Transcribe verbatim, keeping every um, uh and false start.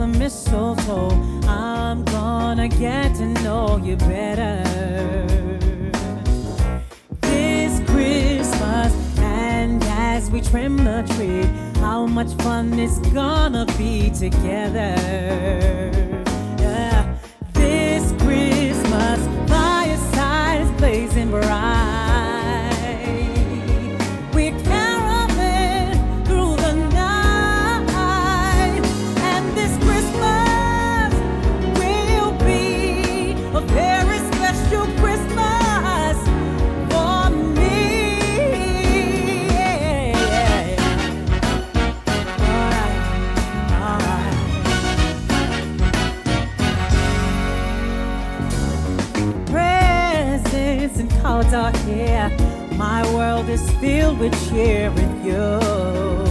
the mistletoe, I'm gonna get to know you better. This Christmas, and as we trim the tree, how much fun it's gonna be together. Yeah. This Christmas, fireside is blazing bright. We're caroling through the night, and this Christmas will be a very special Christmas for me. Yeah. All right, all right. Presents and cards are here. My world is filled with cheer with you.